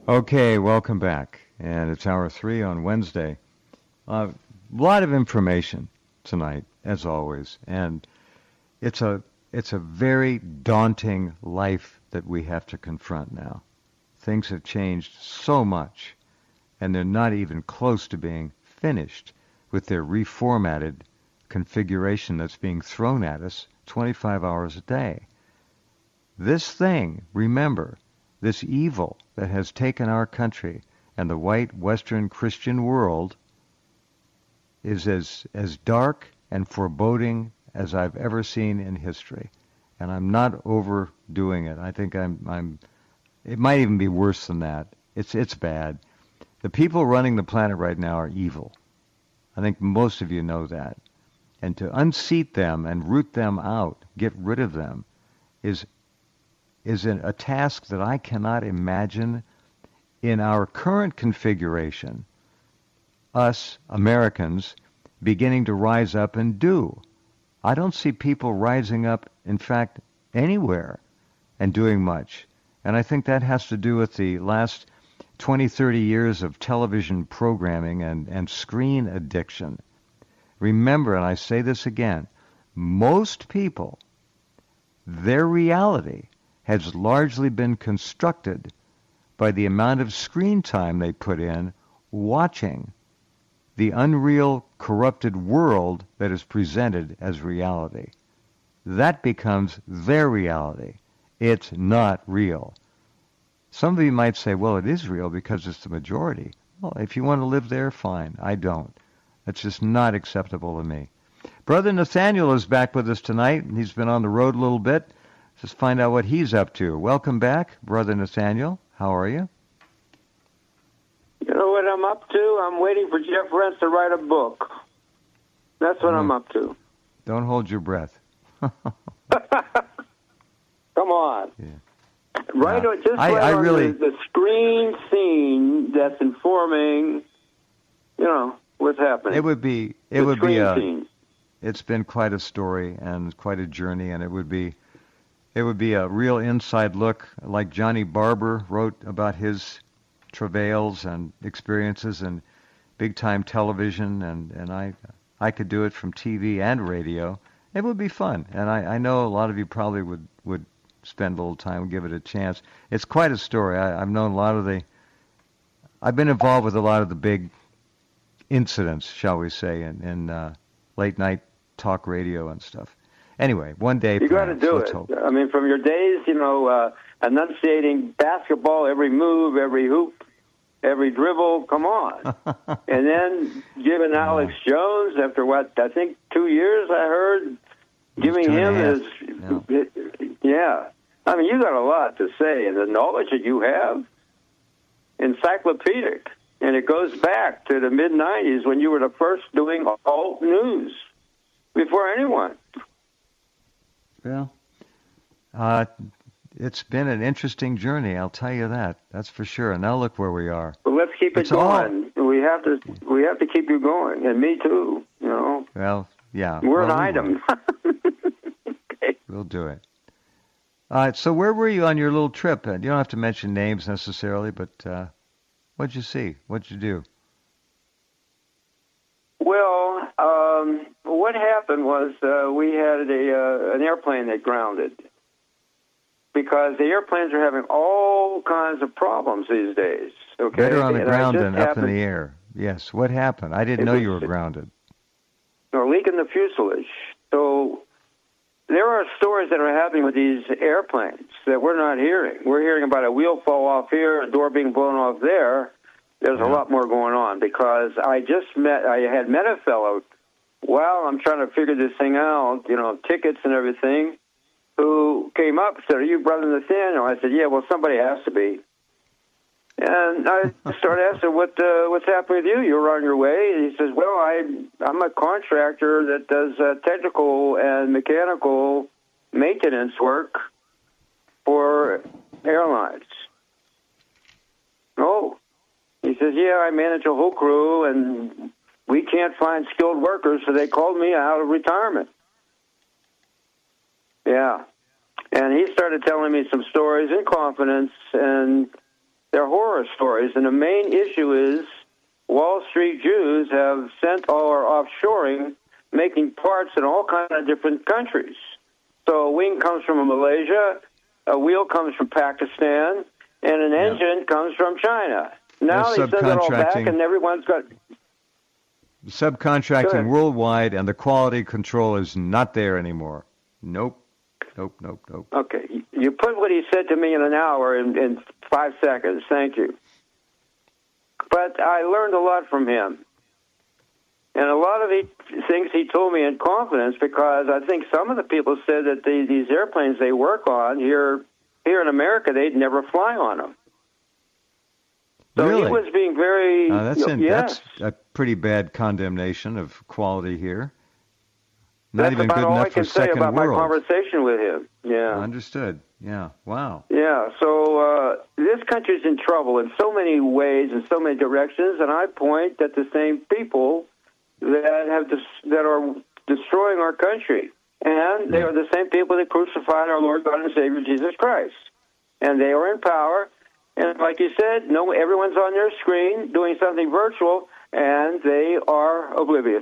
Okay, welcome back. And it's hour 3 on Wednesday. A lot of information tonight, as always. And it's a very daunting life that we have to confront now. Things have changed so much, and they're not even close to being finished with their reformatted configuration that's being thrown at us 25 hours a day. This thing, remember, this evil that has taken our country and the white Western Christian world is as dark and foreboding as I've ever seen in history. And I'm not overdoing it. I think it might even be worse than that. It's bad. The people running the planet right now are evil. I think most of you know that. And to unseat them and root them out, get rid of them, is a task that I cannot imagine in our current configuration, us Americans beginning to rise up and do. I don't see people rising up, in fact, anywhere and doing much. And I think that has to do with the last 20, 30 years of television programming and screen addiction. Remember, and I say this again, most people, their reality has largely been constructed by the amount of screen time they put in watching the unreal, corrupted world that is presented as reality. That becomes their reality. It's not real. Some of you might say, well, it is real because it's the majority. Well, if you want to live there, fine. I don't. That's just not acceptable to me. Brother Nathaniel is back with us tonight. He's been on the road a little bit. Just find out what he's up to. Welcome back, Brother Nathaniel. How are you? You know what I'm up to? I'm waiting for Jeff Rense to write a book. That's what I'm up to. Don't hold your breath. Come on. Yeah. Right, just I on really... the screen scene that's informing, what's happening. It would be it's been quite a story and quite a journey, and it would be a real inside look, like Johnny Barber wrote about his travails and experiences in big-time television, and I could do it from TV and radio. It would be fun, and I know a lot of you probably would spend a little time and give it a chance. It's quite a story. I've known I've been involved with a lot of the big incidents, shall we say, in late-night talk radio and stuff. Anyway, one day, you got to do it. Hope. I mean, from your days, enunciating basketball, every move, every hoop, every dribble. Come on, and then giving Alex Jones after what I think 2 years. I heard giving him his. Yeah, I mean, you got a lot to say, and the knowledge that you have, encyclopedic, and it goes back to the mid '90s when you were the first doing alt news before anyone. Well, it's been an interesting journey, I'll tell you that. That's for sure. And now look where we are. Well, let's keep it going. We have to keep you going, and me too. Well, yeah. We're an item. Okay. We'll do it. All right. So where were you on your little trip? You don't have to mention names necessarily, but what'd you see? What'd you do? Well, what happened was we had an airplane that grounded because the airplanes are having all kinds of problems these days. Okay, better on the ground than up in the air. Yes. What happened? I didn't know you were grounded. A leak in the fuselage. So there are stories that are happening with these airplanes that we're not hearing. We're hearing about a wheel fall off here, a door being blown off there. There's a lot more going on because I had met a fellow while I'm trying to figure this thing out, tickets and everything, who came up and said, "Are you Brother Nathaniel?" I said, "Yeah, well, somebody has to be." And I started asking, what's happening with you? You're on your way? And he says, "Well, I'm a contractor that does technical and mechanical maintenance work for airlines." Oh. He says, "Yeah, I manage a whole crew, and we can't find skilled workers, so they called me out of retirement." Yeah. And he started telling me some stories in confidence, and They're horror stories, and the main issue is Wall Street Jews have sent or offshoring, making parts in all kinds of different countries. So a wing comes from Malaysia, a wheel comes from Pakistan, and an engine comes from China. Now they send it all back, and everyone's got... Subcontracting worldwide, and the quality control is not there anymore. Nope. Okay, you put what he said to me in an hour in 5 seconds. Thank you. But I learned a lot from him. And a lot of things he told me in confidence, because I think some of the people said that these airplanes they work on here in America, they'd never fly on them. So really? He was being very... That's a pretty bad condemnation of quality here. Not even good enough for second world. That's about all I can say about my conversation with him. Yeah. Understood. Yeah. Wow. Yeah. So this country's in trouble in so many ways and so many directions, and I point at the same people that are destroying our country, and they are the same people that crucified our Lord God and Savior Jesus Christ, and they are in power. And like you said, everyone's on their screen doing something virtual, and they are oblivious.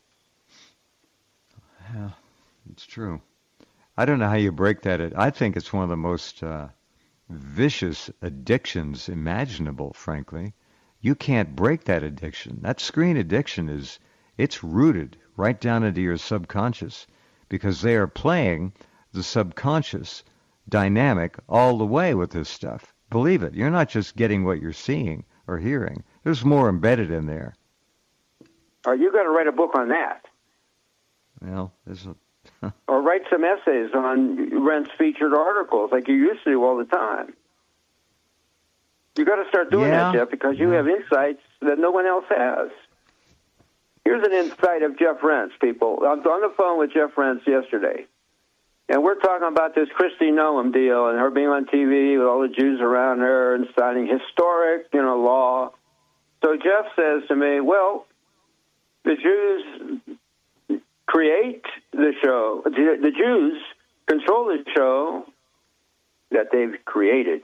Yeah, it's true. I don't know how you break that. I think it's one of the most vicious addictions imaginable, frankly. You can't break that addiction. That screen addiction it's rooted right down into your subconscious, because they are playing the subconscious dynamic all the way with this stuff. Believe it. You're not just getting what you're seeing or hearing. There's more embedded in there. You got to write a book on that. Well, or write some essays on Rent's featured articles like you used to do all the time. You got to start doing that, Jeff, because you have insights that no one else has. Here's an insight of Jeff Rentz, people. I was on the phone with Jeff Rentz yesterday, and we're talking about this Kristi Noem deal and her being on TV with all the Jews around her and signing historic, law. So Jeff says to me, well, the Jews create the show. The Jews control the show that they've created.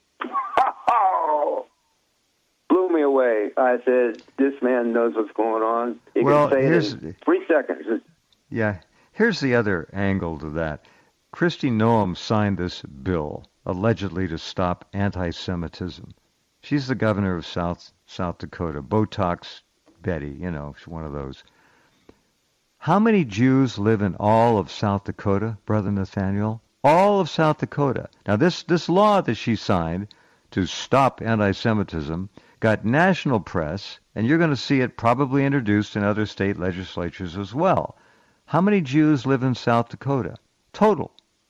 Blew me away. I said, this man knows what's going on. He can say it in 3 seconds. Yeah. Here's the other angle to that. Kristi Noem signed this bill allegedly to stop anti-Semitism. She's the governor of South Dakota. Botox Betty, she's one of those. How many Jews live in all of South Dakota, Brother Nathaniel? All of South Dakota. Now, this law that she signed to stop anti-Semitism got national press, and you're going to see it probably introduced in other state legislatures as well. How many Jews live in South Dakota? Total.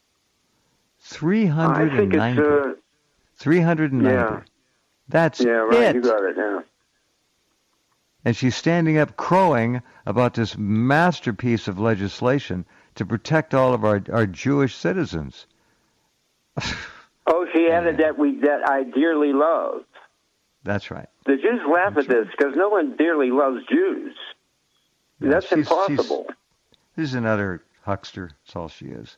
390. I think it's... 390. Yeah. That's right. it. You got it now. And she's standing up crowing about this masterpiece of legislation to protect all of our Jewish citizens. Oh, she added that I dearly love. That's right. The Jews laugh at this because no one dearly loves Jews. That's impossible. She's another huckster. That's all she is.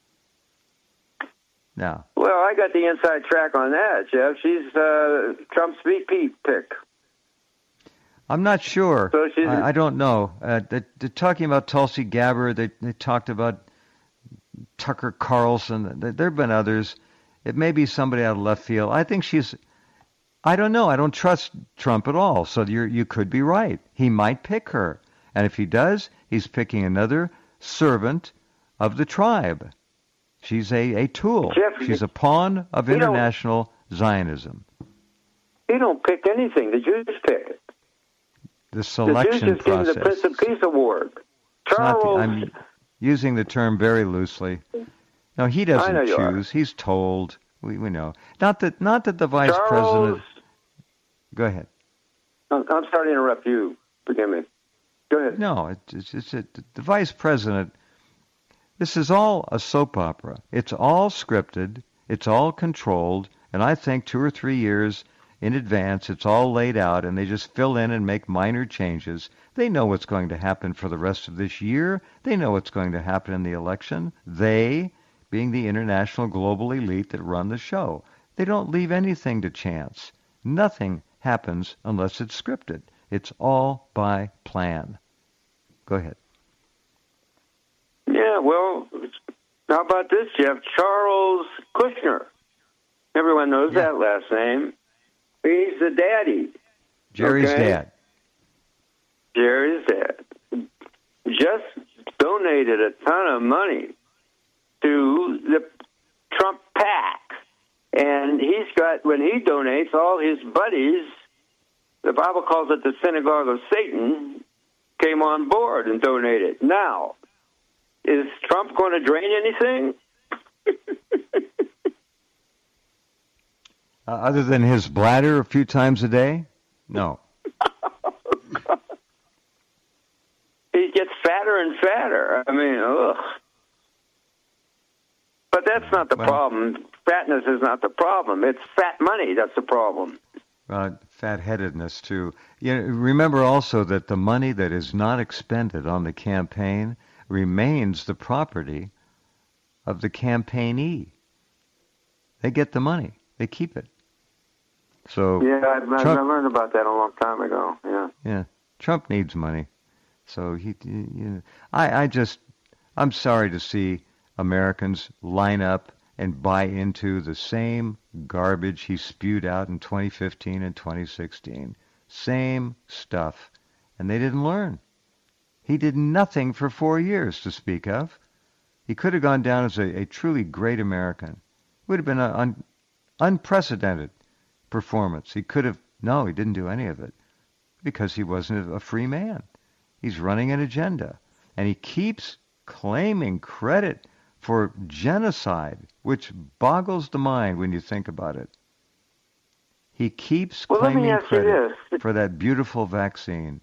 Now. Well, I got the inside track on that, Jeff. She's Trump's VP pick. I'm not sure. So I don't know. They're talking about Tulsi Gabbard. They talked about Tucker Carlson. There have been others. It may be somebody out of left field. I think she's... I don't know. I don't trust Trump at all. So you could be right. He might pick her. And if he does, he's picking another servant of the tribe. She's a tool. Jeff, she's a pawn of international Zionism. He don't pick anything. The Jews pick it. The selection process. The Jews just process. give him the Prince of Peace Award. I'm using the term very loosely. No, he doesn't choose. He's told. We know. Not that the vice president... Go ahead. I'm sorry to interrupt you. Forgive me. Go ahead. No, the vice president... This is all a soap opera. It's all scripted. It's all controlled. And I think 2 or 3 years in advance, it's all laid out, and they just fill in and make minor changes. They know what's going to happen for the rest of this year. They know what's going to happen in the election. They, being the international global elite that run the show. They don't leave anything to chance. Nothing happens unless it's scripted. It's all by plan. Go ahead. Yeah, well, how about this, Jeff? Charles Kushner. Everyone knows that last name. He's the daddy. Jerry's dad. Jerry's dad. Just donated a ton of money to the Trump PAC. And he's got, when he donates, all his buddies, the Bible calls it the synagogue of Satan, came on board and donated. Now, is Trump going to drain anything? Other than his bladder a few times a day? No. He gets fatter and fatter. I mean, ugh. But that's not the problem. Fatness is not the problem. It's fat money that's the problem. Fat-headedness, too. Remember also that the money that is not expended on the campaign remains the property of the campaignee. They get the money. They keep it. So yeah, I learned about that a long time ago. Yeah. Trump needs money. So I'm sorry to see Americans line up and buy into the same garbage he spewed out in 2015 and 2016. Same stuff. And they didn't learn. He did nothing for 4 years to speak of. He could have gone down as a truly great American. It would have been an unprecedented performance. He could have, no, he didn't do any of it because he wasn't a free man. He's running an agenda. And he keeps claiming credit for genocide, which boggles the mind when you think about it. He keeps claiming credit for that beautiful vaccine.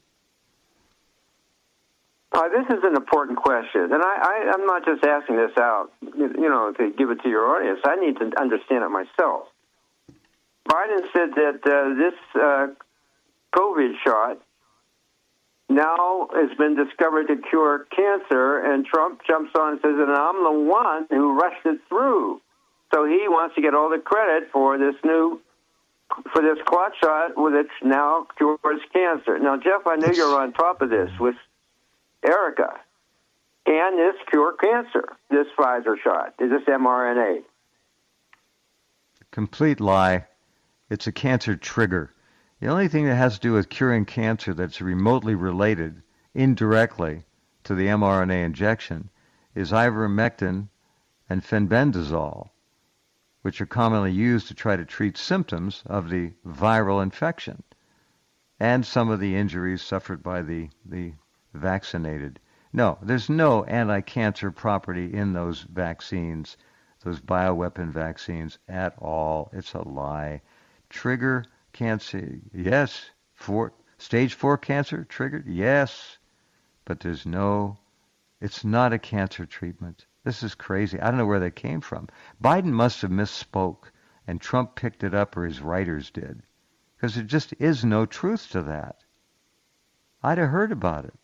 This is an important question, and I'm not just asking this out, to give it to your audience. I need to understand it myself. Biden said that this COVID shot now has been discovered to cure cancer, and Trump jumps on and says that I'm the one who rushed it through. So he wants to get all the credit for this clot shot, which now cures cancer. Now, Jeff, I know you're on top of this with Erica. Can this cure cancer, this Pfizer shot, this mRNA? Complete lie. It's a cancer trigger. The only thing that has to do with curing cancer that's remotely related, indirectly, to the mRNA injection is ivermectin and fenbendazole, which are commonly used to try to treat symptoms of the viral infection and some of the injuries suffered by the vaccinated. No, there's no anti-cancer property in those vaccines, those bioweapon vaccines at all. It's a lie. Trigger cancer, yes. Stage 4 cancer triggered, yes. But it's not a cancer treatment. This is crazy. I don't know where that came from. Biden must have misspoke, and Trump picked it up, or his writers did. Because there just is no truth to that. I'd have heard about it.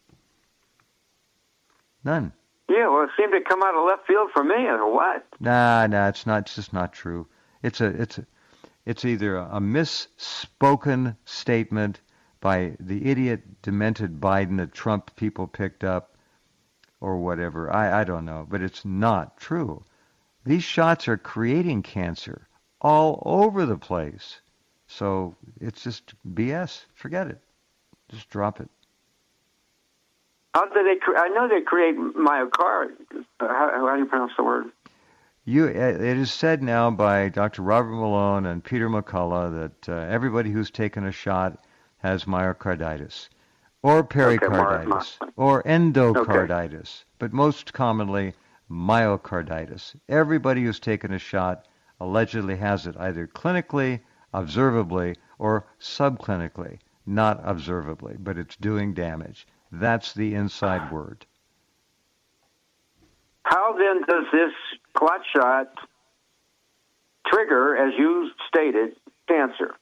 None. Yeah, well, it seemed to come out of left field for me, or what? Nah, it's not. It's just not true. It's either a misspoken statement by the idiot, demented Biden that Trump people picked up, or whatever. I don't know, but it's not true. These shots are creating cancer all over the place. So it's just BS. Forget it. Just drop it. How do they? I know they create myocard. How do you pronounce the word? It is said now by Dr. Robert Malone and Peter McCullough that everybody who's taken a shot has myocarditis, or pericarditis, or endocarditis, but most commonly myocarditis. Everybody who's taken a shot allegedly has it either clinically, observably, or subclinically, not observably, but it's doing damage. That's the inside word. How then does this clot shot trigger, as you stated, cancer?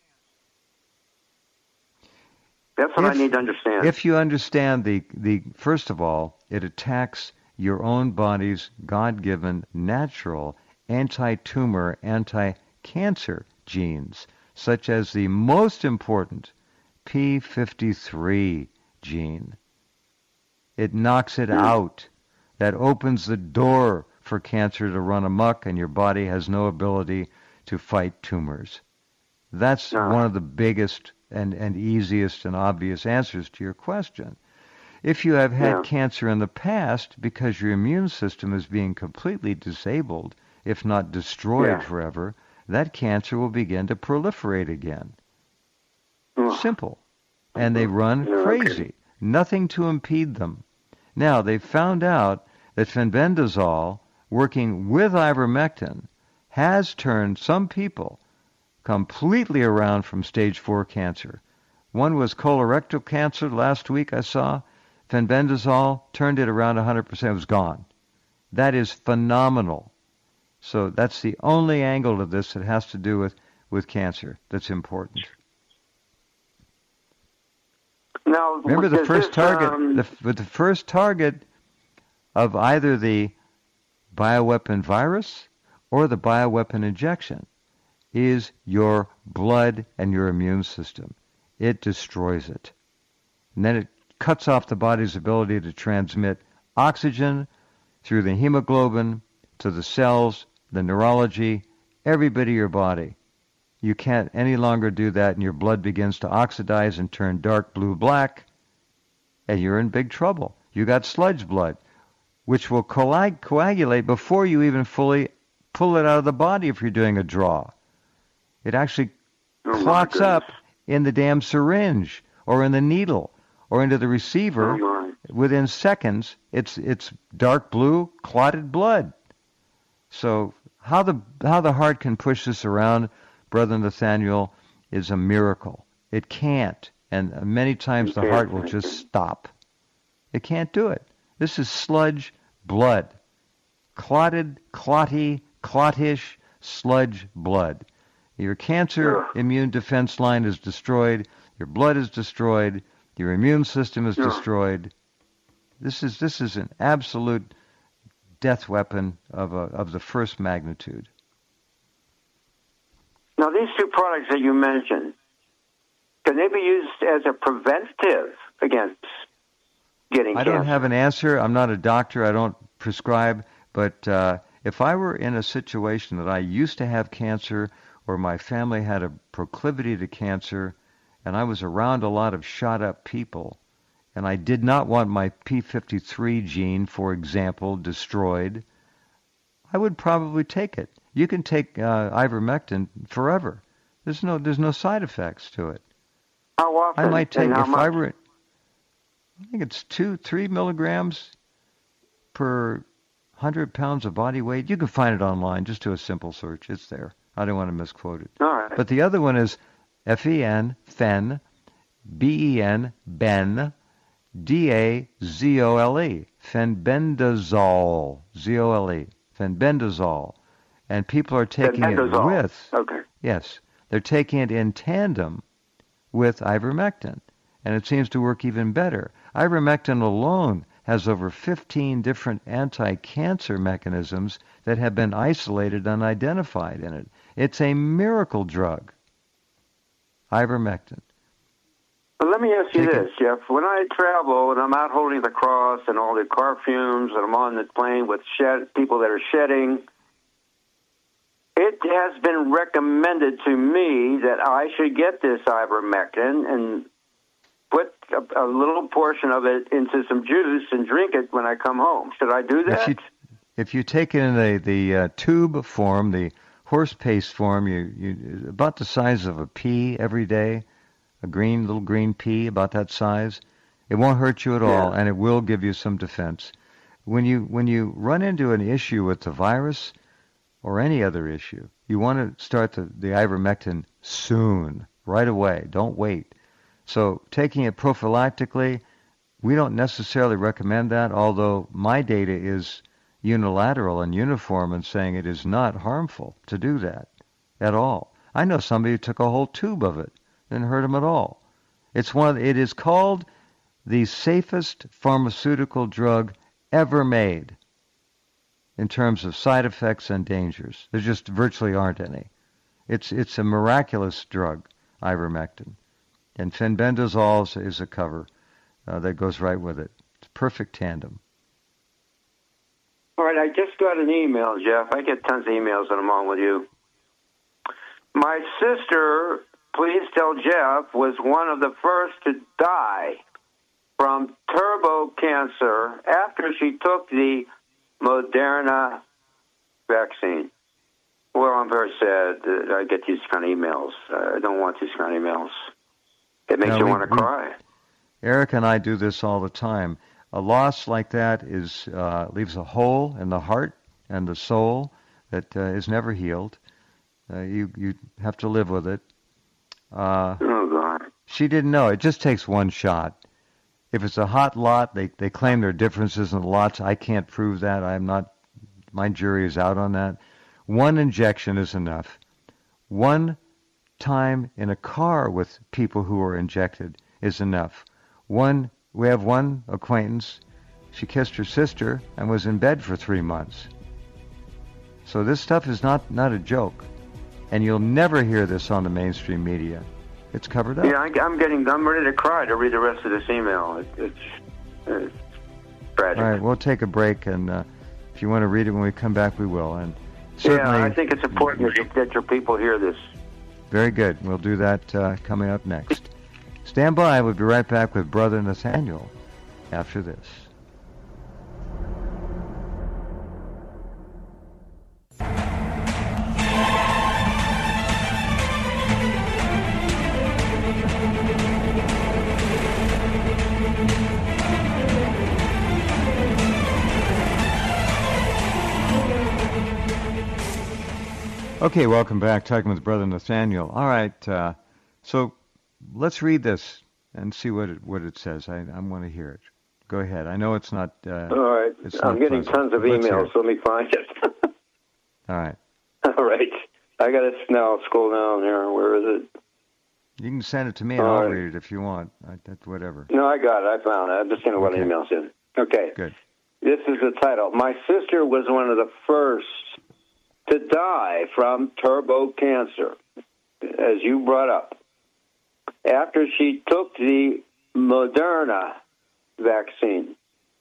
That's what I need to understand. If you understand the first of all, it attacks your own body's God-given, natural, anti-tumor, cancer genes, such as the most important P53 gene. It knocks it out. That opens the door for cancer to run amok, and your body has no ability to fight tumors. That's one of the biggest and easiest and obvious answers to your question. If you have had cancer in the past because your immune system is being completely disabled, if not destroyed forever, that cancer will begin to proliferate again. Simple. And they run crazy. Nothing to impede them. Now, they've found out that fenbendazole, working with ivermectin, has turned some people completely around from stage 4 cancer. One was colorectal cancer last week I saw. Fenbendazole turned it around 100%. It was gone. That is phenomenal. So that's the only angle of this that has to do with cancer that's important. Now, remember, the first target of either the bioweapon virus or the bioweapon injection is your blood and your immune system. It destroys it. And then it cuts off the body's ability to transmit oxygen through the hemoglobin to the cells, the neurology, every bit of your body. You can't any longer do that, and your blood begins to oxidize and turn dark blue-black, and you're in big trouble. You got sludge blood, which will coagulate before you even fully pull it out of the body if you're doing a draw. It actually clots up in the damn syringe or in the needle or into the receiver. Within seconds, it's dark blue, clotted blood. So how the heart can push this around, Brother Nathaniel, is a miracle. It can't. And many times the heart will just stop. It can't do it. This is sludge blood. Clotted, clottish sludge blood. Your cancer immune defense line is destroyed. Your blood is destroyed. Your immune system is destroyed. This is an absolute death weapon of the first magnitude. Now, these two products that you mentioned, can they be used as a preventative against getting cancer? I don't have an answer. I'm not a doctor. I don't prescribe. But if I were in a situation that I used to have cancer or my family had a proclivity to cancer and I was around a lot of shot-up people and I did not want my P53 gene, for example, destroyed, I would probably take it. You can take ivermectin forever. There's no side effects to it. How often? I might take, and how much? I think it's 2-3 milligrams per 100 pounds of body weight. You can find it online. Just do a simple search. It's there. I don't want to misquote it. All right. But the other one is F-E-N, Fen, B-E-N, Ben, D-A-Z-O-L-E, fenbendazole, Z-O-L-E, fenbendazole. And people are taking it with, yes, they're taking it in tandem with ivermectin. And it seems to work even better. Ivermectin alone has over 15 different anti-cancer mechanisms that have been isolated and identified in it. It's a miracle drug, ivermectin. Well, let me ask you this, Jeff. When I travel and I'm out holding the cross and all the car fumes and I'm on the plane with people that are shedding, it has been recommended to me that I should get this ivermectin and put a little portion of it into some juice and drink it when I come home. Should I do that? If you take it in the tube form, the horse paste form, you about the size of a pea every day, a little green pea about that size, it won't hurt you at all, and it will give you some defense. When you run into an issue with the virus or any other issue, you want to start the ivermectin soon, right away. Don't wait. So taking it prophylactically, we don't necessarily recommend that, although my data is unilateral and uniform in saying it is not harmful to do that at all. I know somebody who took a whole tube of it, didn't hurt him at all. It is called the safest pharmaceutical drug ever made in terms of side effects and dangers. There just virtually aren't any. It's a miraculous drug, ivermectin. And fenbendazole is a cover that goes right with it. It's a perfect tandem. All right, I just got an email, Jeff. I get tons of emails when I'm on with you. My sister, please tell Jeff, was one of the first to die from turbo cancer after she took the Moderna vaccine. Well, I'm very sad that I get these kind of emails. I don't want these kind of emails. It makes you want to cry. Eric and I do this all the time. A loss like that leaves a hole in the heart and the soul that is never healed. You have to live with it. Oh, God. She didn't know. It just takes one shot. If it's a hot lot, they claim there are differences in the lots. I can't prove that. My jury is out on that. One injection is enough. One time in a car with people who are injected is enough. We have one acquaintance. She kissed her sister and was in bed for 3 months. So this stuff is not a joke. And you'll never hear this on the mainstream media. It's covered up. Yeah, I'm ready to cry to read the rest of this email. It's tragic. All right, we'll take a break, and if you want to read it when we come back, we will. And certainly, yeah, I think it's important that your people hear this. Very good. We'll do that coming up next. Stand by. We'll be right back with Brother Nathaniel after this. Okay, welcome back. Talking with Brother Nathaniel. All right, so let's read this and see what it says. I want to hear it. Go ahead. I know it's not. All right. I'm getting tons of emails. So let me find it. All right. All right. I got to now scroll down here. Where is it? You can send it to me and I'll read it if you want. Whatever. No, I got it. I found it. I'm just going to let emails in. Okay. Good. This is the title. My sister was one of the first to die from turbo cancer, as you brought up, after she took the Moderna vaccine.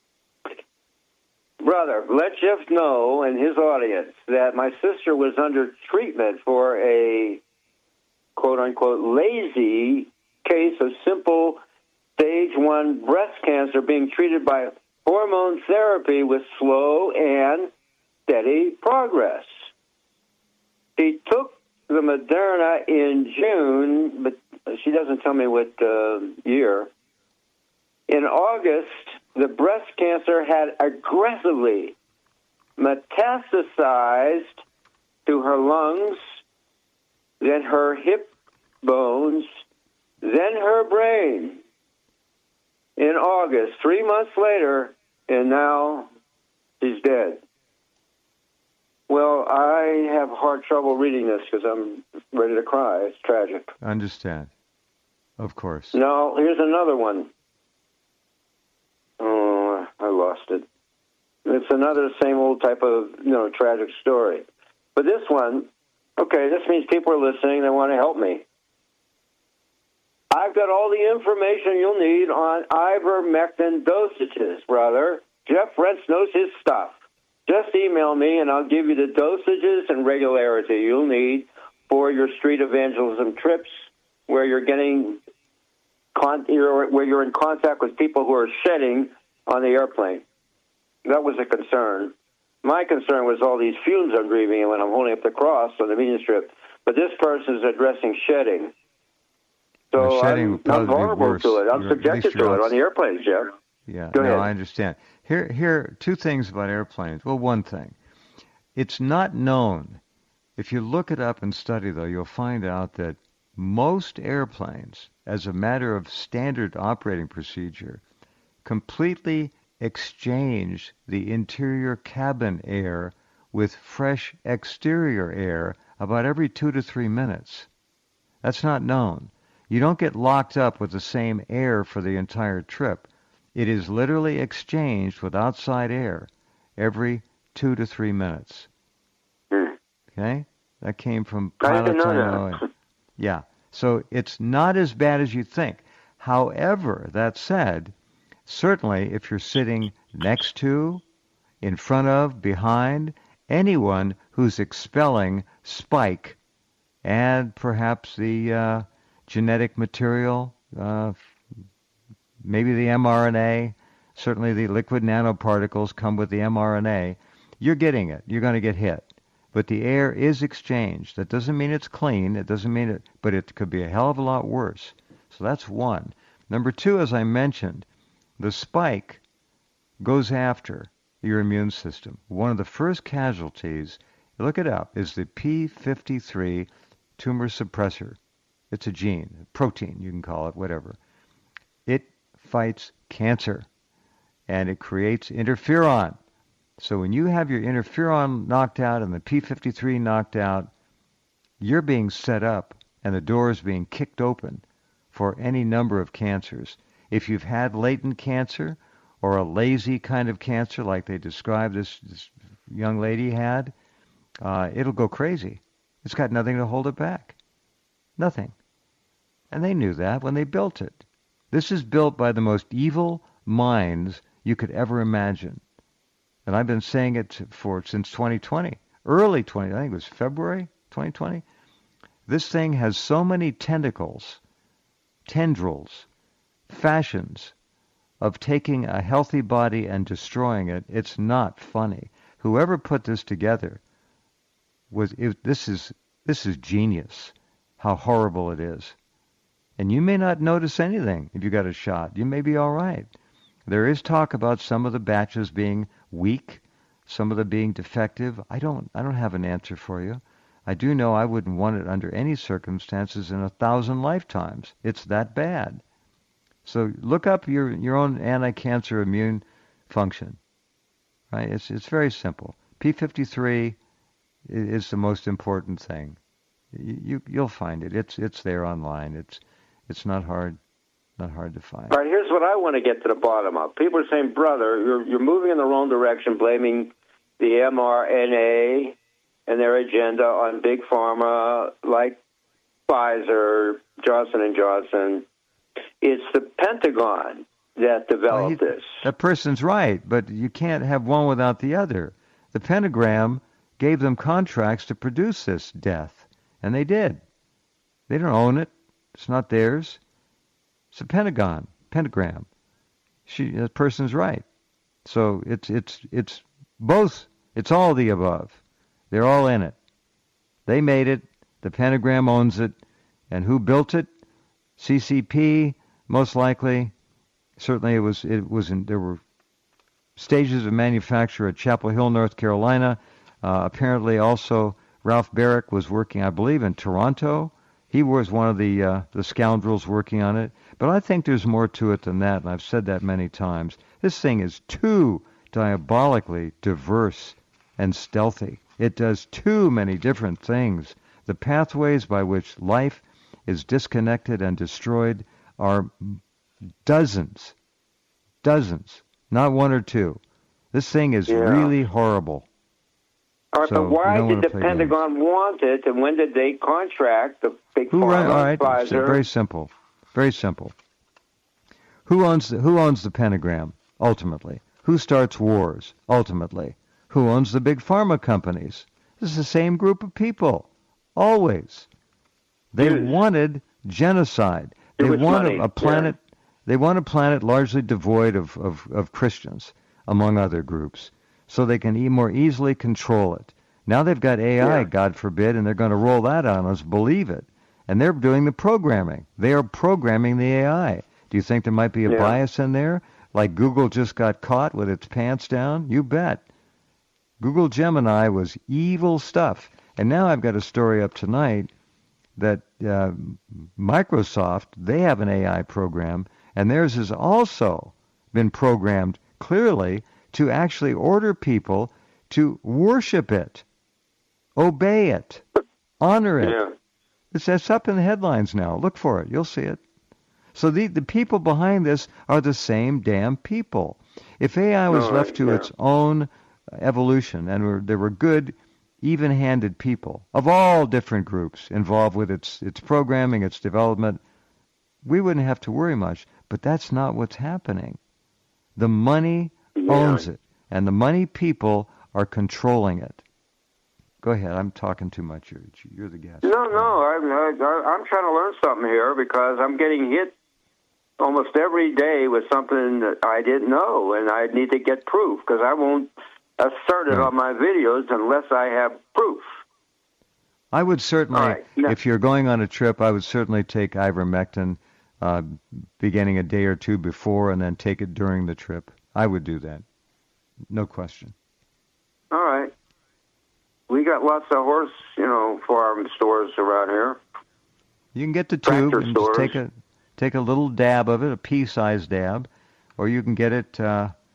Brother, let Jeff know and his audience that my sister was under treatment for a quote-unquote lazy case of simple stage 1 breast cancer being treated by hormone therapy with slow and steady progress. She took the Moderna in June, but she doesn't tell me what year. In August, the breast cancer had aggressively metastasized to her lungs, then her hip bones, then her brain. In August, 3 months later, and now she's dead. Well, I have hard trouble reading this because I'm ready to cry. It's tragic. I understand. Of course. Now, here's another one. Oh, I lost it. It's another same old type of, tragic story. But this one, okay, this means people are listening. They want to help me. I've got all the information you'll need on ivermectin dosages, brother. Jeff Rentz knows his stuff. Just email me, and I'll give you the dosages and regularity you'll need for your street evangelism trips, where you're getting where you're in contact with people who are shedding on the airplane. That was a concern. My concern was all these fumes I'm breathing in when I'm holding up the cross on the meeting strip. But this person is addressing shedding. So I'm vulnerable to it. I'm subjected to it on the airplanes, Jeff. Yeah, Go ahead. I understand. Here, two things about airplanes. Well, one thing. It's not known. If you look it up and study, though, you'll find out that most airplanes, as a matter of standard operating procedure, completely exchange the interior cabin air with fresh exterior air about every 2 to 3 minutes. That's not known. You don't get locked up with the same air for the entire trip. It is literally exchanged with outside air every 2 to 3 minutes. Okay? That came from I didn't pilots know I know. that. Yeah. So it's not as bad as you think. However, that said, certainly if you're sitting next to, in front of, behind anyone who's expelling spike and perhaps the genetic material, maybe the mRNA, certainly the lipid nanoparticles come with the mRNA, you're getting it. You're going to get hit. But the air is exchanged. That doesn't mean it's clean. It doesn't mean it, but it could be a hell of a lot worse. So that's one. Number two, as I mentioned, the spike goes after your immune system. One of the first casualties, look it up, is the P53 tumor suppressor. It's a gene, a protein, you can call it, whatever. It fights cancer, and it creates interferon. So when you have your interferon knocked out and the P53 knocked out, you're being set up and the door is being kicked open for any number of cancers. If you've had latent cancer or a lazy kind of cancer like they described this young lady had, it'll go crazy. It's got nothing to hold it back. Nothing. And they knew that when they built it. This is built by the most evil minds you could ever imagine. And I've been saying it since 2020, early 20, I think it was February 2020. This thing has so many tentacles, tendrils, fashions of taking a healthy body and destroying it. It's not funny. Whoever put this together this is genius. How horrible it is. And you may not notice anything if you got a shot. You may be all right. There is talk about some of the batches being weak, some of them being defective. I don't have an answer for you. I do know I wouldn't want it under any circumstances in 1,000 lifetimes. It's that bad. So look up your own anti-cancer immune function. Right? It's very simple. P53 is the most important thing. You'll find it. It's there online. It's not hard to find. All right, here's what I want to get to the bottom of. People are saying, brother, you're moving in the wrong direction, blaming the mRNA and their agenda on big pharma like Pfizer, Johnson & Johnson. It's the Pentagon that developed this. That person's right, but you can't have one without the other. The Pentagram gave them contracts to produce this death, and they did. They don't own it. It's not theirs. It's a pentagram. That person's right. So it's both. It's all the above. They're all in it. They made it. The pentagram owns it. And who built it? CCP, most likely. Certainly there were stages of manufacture at Chapel Hill, North Carolina. Apparently also Ralph Barrick was working, I believe, in Toronto. He was one of the scoundrels working on it. But I think there's more to it than that, and I've said that many times. This thing is too diabolically diverse and stealthy. It does too many different things. The pathways by which life is disconnected and destroyed are dozens, not one or two. This thing is really horrible. All right, so but why did the Pentagon want it, and when did they contract the big pharma? All right, Pfizer? very simple. Very simple. Who owns the pentagram, ultimately? Who starts wars, ultimately? Who owns the big pharma companies? This is the same group of people, always. They wanted genocide. They wanted a planet. Yeah. They want a planet largely devoid of Christians, among other groups, so they can more easily control it. Now they've got AI, God forbid, and they're going to roll that on us. Believe it. And they're doing the programming. They are programming the AI. Do you think there might be a bias in there? Like Google just got caught with its pants down? You bet. Google Gemini was evil stuff. And now I've got a story up tonight that Microsoft, they have an AI program, and theirs has also been programmed clearly to actually order people to worship it, obey it, honor it. Yeah. It's up in the headlines now. Look for it. You'll see it. So the people behind this are the same damn people. If AI was left to its own evolution and there were good even-handed people of all different groups involved with its programming, its development, we wouldn't have to worry much. But that's not what's happening. The money owns it, and the money people are controlling it. Go ahead. I'm talking too much. You're the guest. No, I'm trying to learn something here because I'm getting hit almost every day with something that I didn't know, and I need to get proof because I won't assert it on my videos unless I have proof. I would certainly, if you're going on a trip, I would certainly take ivermectin beginning a day or two before and then take it during the trip. I would do that. No question. All right. We got lots of horse, farm stores around here. You can get the tube and just take a little dab of it, a pea-sized dab, or you can get it.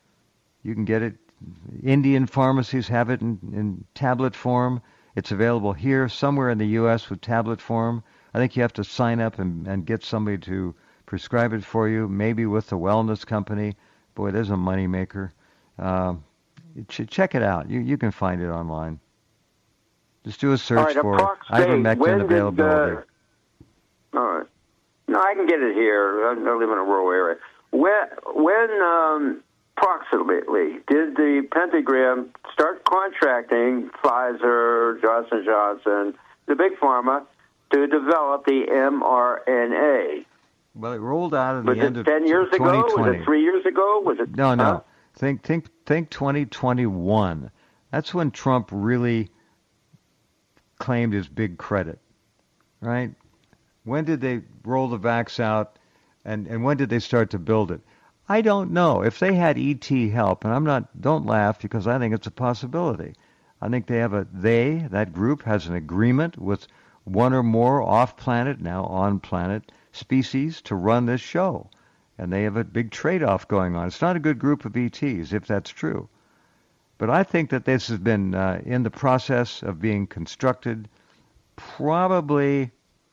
Indian pharmacies have it in tablet form. It's available here somewhere in the U.S. with tablet form. I think you have to sign up and get somebody to prescribe it for you, maybe with the wellness company. Boy, there's a moneymaker. Check it out. You can find it online. Just do a search for ivermectin availability. All right. No, I can get it here. I live in a rural area. When approximately did the Pentagram start contracting Pfizer, Johnson & Johnson, the big pharma, to develop the mRNA? Well, it rolled out at the end of 10 years ago? Was it 3 years ago? Was it? No. Huh? Think 2021. That's when Trump really claimed his big credit, right? When did they roll the vax out, and when did they start to build it? I don't know. If they had ET help, and don't laugh because I think it's a possibility. I think that group has an agreement with one or more off-planet, now on-planet, species to run this show. And they have a big trade-off going on. It's not a good group of ETs, if that's true. But I think that this has been in the process of being constructed probably,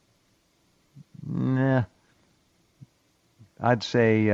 I'd say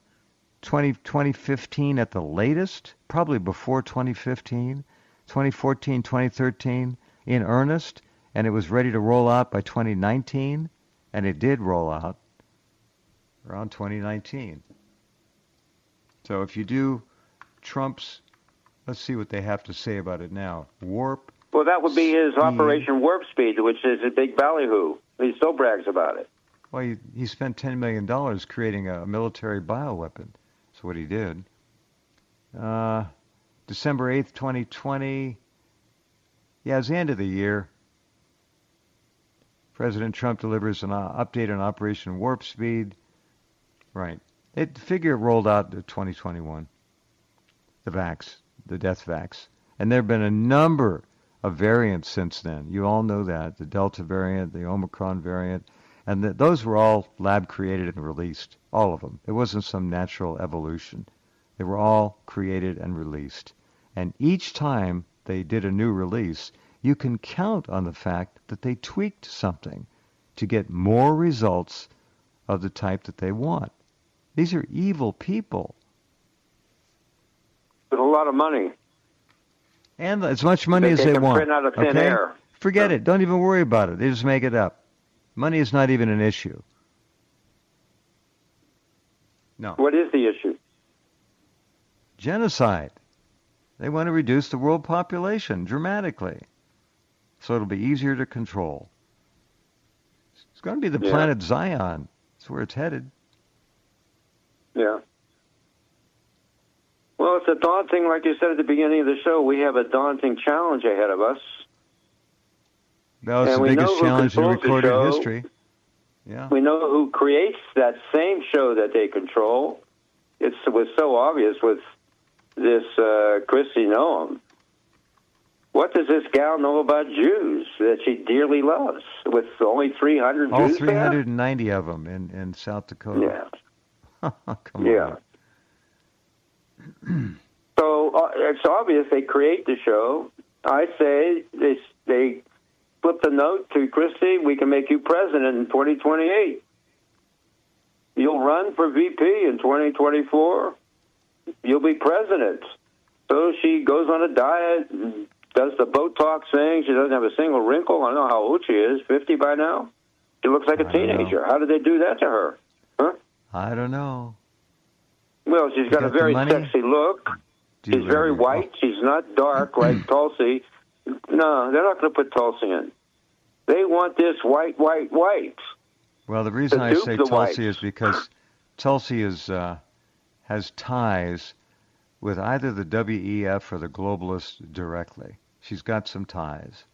2015 at the latest, probably before 2015, 2014, 2013 in earnest, and it was ready to roll out by 2019, and it did roll out around 2019. So if you do Trump's, let's see what they have to say about it now. Warp. Well, that would be his Operation Warp Speed, which is a big ballyhoo. He still brags about it. Well, he spent $10 million creating a military bioweapon. That's what he did. December 8th, 2020. Yeah, it's the end of the year. President Trump delivers an update on Operation Warp Speed. Right. It figure rolled out to 2021. The death vax. And there have been a number of variants since then. You all know that. The Delta variant, the Omicron variant. And those were all lab-created and released. All of them. It wasn't some natural evolution. They were all created and released. And each time they did a new release, you can count on the fact that they tweaked something to get more results of the type that they want. These are evil people. With a lot of money. And as much money as they want. Print out of thin air. Forget it. Don't even worry about it. They just make it up. Money is not even an issue. No. What is the issue? Genocide. They want to reduce the world population dramatically. So it'll be easier to control. It's going to be the planet Zion. That's where it's headed. Yeah. Well, it's a daunting, like you said at the beginning of the show, we have a daunting challenge ahead of us. That was the biggest challenge in recorded history. Yeah. We know who creates that same show that they control. It was so obvious with this Kristi Noem. What does this gal know about Jews that she dearly loves? With only 300 Jews? All 390 of them in South Dakota. Yeah. Come on. So it's obvious they create the show. I say they flip the note to Kristi, we can make you president in 2028. You'll run for VP in 2024. You'll be president. So she goes on a diet and does the Botox thing. She doesn't have a single wrinkle. I don't know how old she is, 50 by now. She looks like a teenager. How did they do that to her? Huh? I don't know. Well, she's got a very sexy look. She's very white. She's not dark like Tulsi. No, they're not going to put Tulsi in. They want this white. Well, the reason I say Tulsi is because Tulsi has ties with either the WEF or the globalists directly. She's got some ties.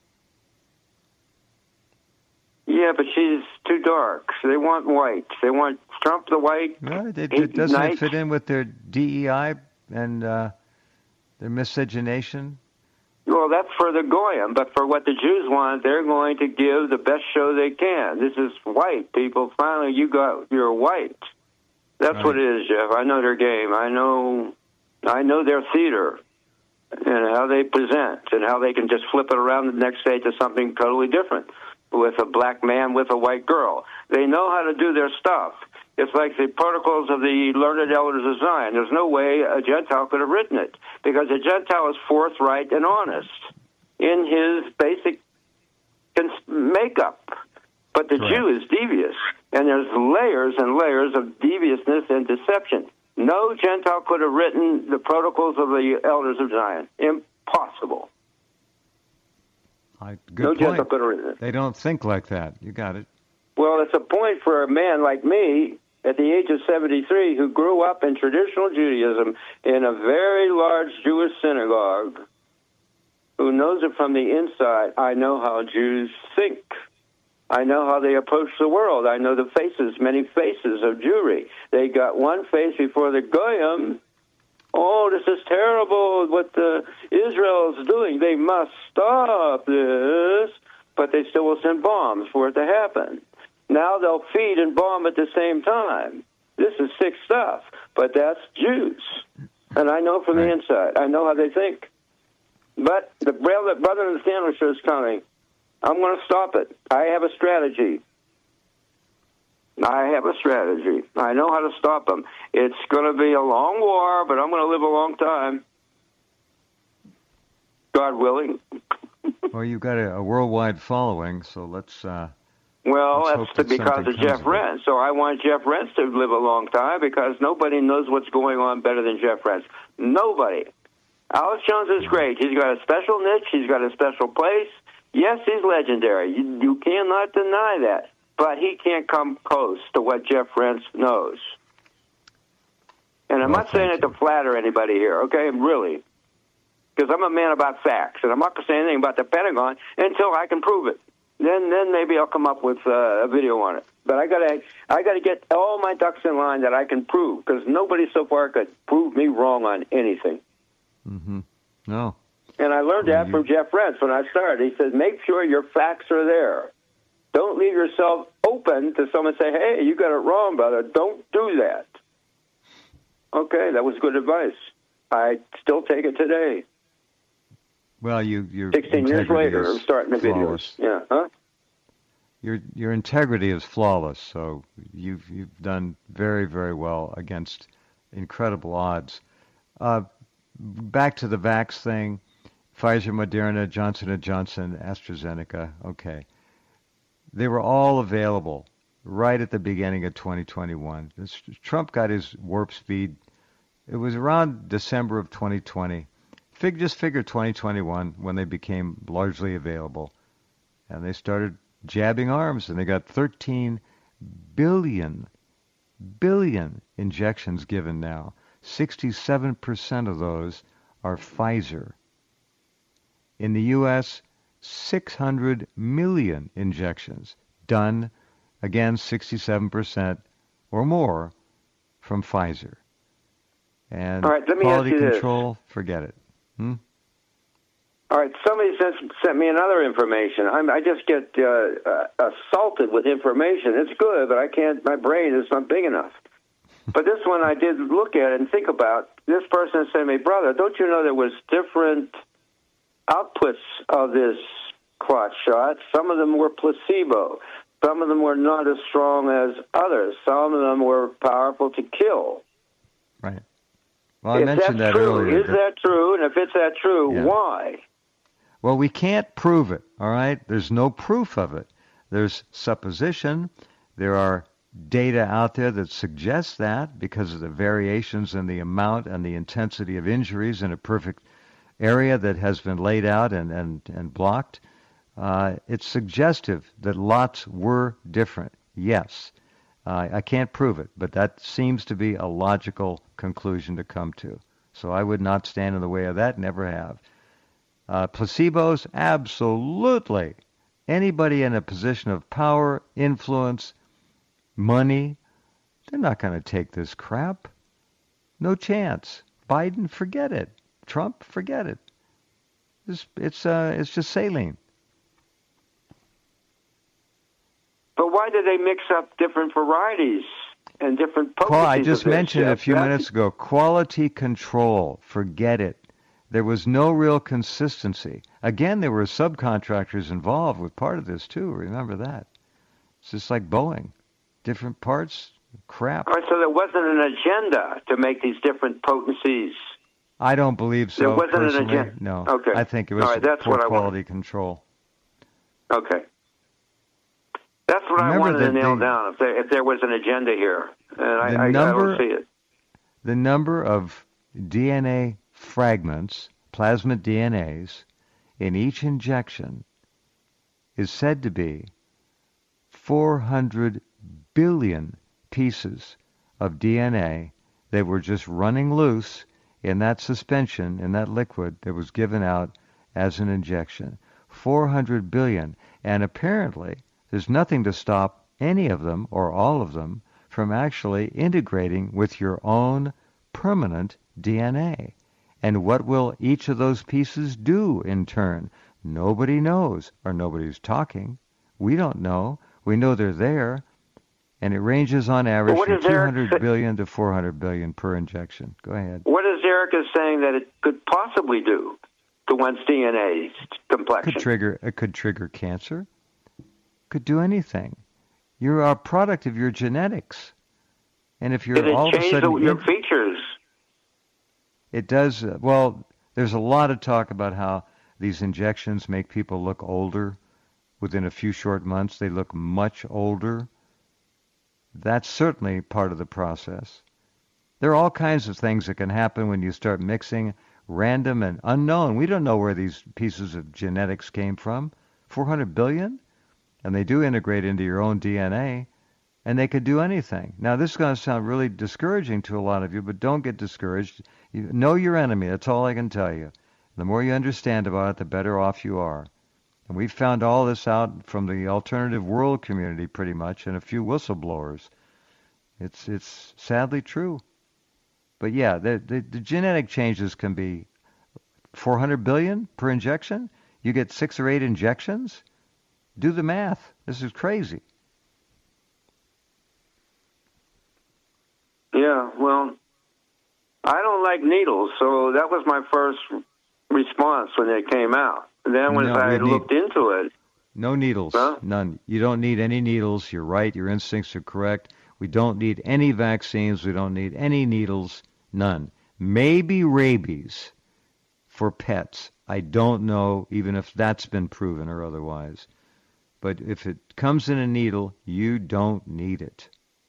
Yeah, but she's too dark. So they want white. They want Trump the white. Well, doesn't it fit in with their DEI and their miscegenation? Well, that's for the Goyim, but for what the Jews want, they're going to give the best show they can. This is white, people. Finally, you're white. That's what it is, Jeff. I know their game. I know their theater and how they present and how they can just flip it around the next day to something totally different with a black man with a white girl. They know how to do their stuff. It's like the protocols of the learned elders of Zion. There's no way a Gentile could have written it because a Gentile is forthright and honest in his basic makeup. But the Jew is devious, and there's layers and layers of deviousness and deception. No Gentile could have written the protocols of the elders of Zion. Impossible. No Gentile could have written it. They don't think like that. You got it. Well, it's a point for a man like me at the age of 73 who grew up in traditional Judaism in a very large Jewish synagogue, who knows it from the inside. I know how Jews think. I know how they approach the world. I know the faces, many faces of Jewry. They got one face before the Goyim. Oh, this is terrible what Israel is doing. They must stop this. But they still will send bombs for it to happen. Now they'll feed and bomb at the same time. This is sick stuff. But that's Jews. And I know from the inside. I know how they think. But the brother in the sandwich is coming. I'm going to stop it. I have a strategy. I know how to stop them. It's going to be a long war, but I'm going to live a long time. God willing. Well, you've got a worldwide following, so let's... Well, that's because of Jeff Rense. So I want Jeff Rense to live a long time because nobody knows what's going on better than Jeff Rense. Nobody. Alex Jones is great. He's got a special niche. He's got a special place. Yes, he's legendary. You cannot deny that. But he can't come close to what Jeff Rense knows. And I'm not saying it to flatter anybody here, okay? Really. Because I'm a man about facts, and I'm not going to say anything about the Pentagon until I can prove it. Then maybe I'll come up with a video on it. But I gotta get all my ducks in line that I can prove, because nobody so far could prove me wrong on anything. Mm-hmm. No. And I learned that from Jeff Rense when I started. He says, make sure your facts are there. Don't leave yourself open to someone say, hey, you got it wrong, brother. Don't do that. Okay, that was good advice. I still take it today. Well, you're 16 years later, I'm starting the flawless. videos. Yeah, huh? Your integrity is flawless, so you've done very, very well against incredible odds. Back to the vax thing, Pfizer, Moderna, Johnson & Johnson, AstraZeneca, okay. They were all available right at the beginning of 2021. Trump got his warp speed. It was around December of 2020. Just figure 2021 when they became largely available. And they started jabbing arms, and they got 13 billion injections given now. 67% of those are Pfizer. In the U.S., 600 million injections done, again 67% or more from Pfizer. And all right, let me quality ask you control, this. Forget it. All right, somebody sent me another information. I just get assaulted with information. It's good, but I can't. My brain is not big enough. But this one I did look at and think about. This person said to me, brother, don't you know there was different outputs of this clot shot? Some of them were placebo. Some of them were not as strong as others. Some of them were powerful to kill. Right. Well, I mentioned that earlier. Is that true? And if it's that true, why? Well, we can't prove it, all right? There's no proof of it. There's supposition. There are data out there that suggests that because of the variations in the amount and the intensity of injuries in a perfect area that has been laid out and blocked. It's suggestive that lots were different. Yes. I can't prove it, but that seems to be a logical conclusion to come to. So I would not stand in the way of that, never have. Placebos, absolutely. Anybody in a position of power, influence, money, they're not going to take this crap. No chance. Biden, forget it. Trump, forget it. It's just saline. But why do they mix up different varieties and different potencies? I just mentioned a few minutes ago, quality control. Forget it. There was no real consistency. Again, there were subcontractors involved with part of this, too. Remember that. It's just like Boeing. Different parts, crap. All right, so there wasn't an agenda to make these different potencies. I don't believe so. There wasn't personally. an agenda. No. Okay. I think it was poor quality control. Okay. That's what I wanted to nail down, if there was an agenda here. And I don't see it. The number of DNA fragments, plasmid DNAs, in each injection is said to be 400 billion pieces of DNA that were just running loose in that suspension, in that liquid that was given out as an injection. 400 billion. And apparently, there's nothing to stop any of them or all of them from actually integrating with your own permanent DNA. And what will each of those pieces do in turn? Nobody knows, or nobody's talking. We don't know. We know they're there. And it ranges on average from 200 billion to 400 billion per injection. Go ahead. What is Erica saying that it could possibly do to one's DNA complexion? It could trigger cancer. Could do anything. You're a product of your genetics. And if you're all of a sudden... your features. It does. Well, there's a lot of talk about how these injections make people look older. Within a few short months, they look much older. That's certainly part of the process. There are all kinds of things that can happen when you start mixing random and unknown. We don't know where these pieces of genetics came from. 400 billion? And they do integrate into your own DNA, and they could do anything. Now, this is going to sound really discouraging to a lot of you, but don't get discouraged. You know your enemy. That's all I can tell you. The more you understand about it, the better off you are. And we found all this out from the alternative world community pretty much and a few whistleblowers. It's sadly true. But yeah, the genetic changes can be 400 billion per injection. You get 6 or 8 injections. Do the math. This is crazy. Yeah, well, I don't like needles, so that was my first response when they came out. And then when I looked into it... No needles. Huh? None. You don't need any needles. You're right. Your instincts are correct. We don't need any vaccines. We don't need any needles. None. Maybe rabies for pets. I don't know even if that's been proven or otherwise. But if it comes in a needle, you don't need it.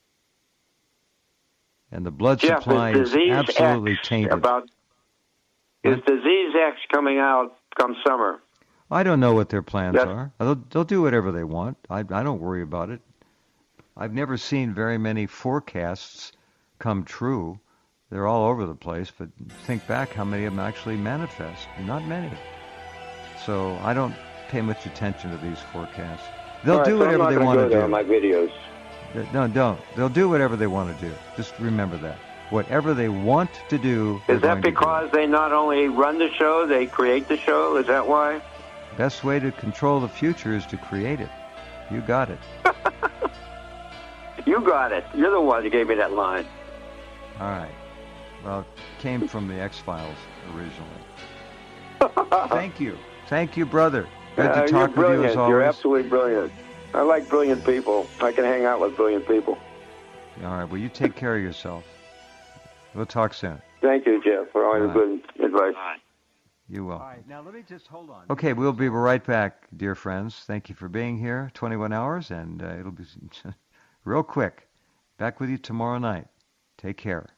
And the blood supply is absolutely tainted. Is Disease X coming out come summer? I don't know what their plans are. They'll do whatever they want. I don't worry about it. I've never seen very many forecasts come true. They're all over the place, but think back how many of them actually manifest. Not many. So I don't pay much attention to these forecasts. They'll do whatever they want to do. On my videos. No, don't. They'll do whatever they want to do. Just remember that. Whatever they want to do. Is that because they not only run the show, they create the show? Is that why? Best way to control the future is to create it. You got it. You got it. You're the one who gave me that line. All right. Well, it came from the X-Files originally. Thank you. Thank you, brother. Good to talk with you as always. You're absolutely brilliant. I like brilliant people. I can hang out with brilliant people. All right. Well, you take care of yourself. We'll talk soon. Thank you, Jeff, for all your good advice. You will. All right, now let me just hold on. Okay, we'll be right back, dear friends. Thank you for being here. 21 hours, and it'll be real quick. Back with you tomorrow night. Take care.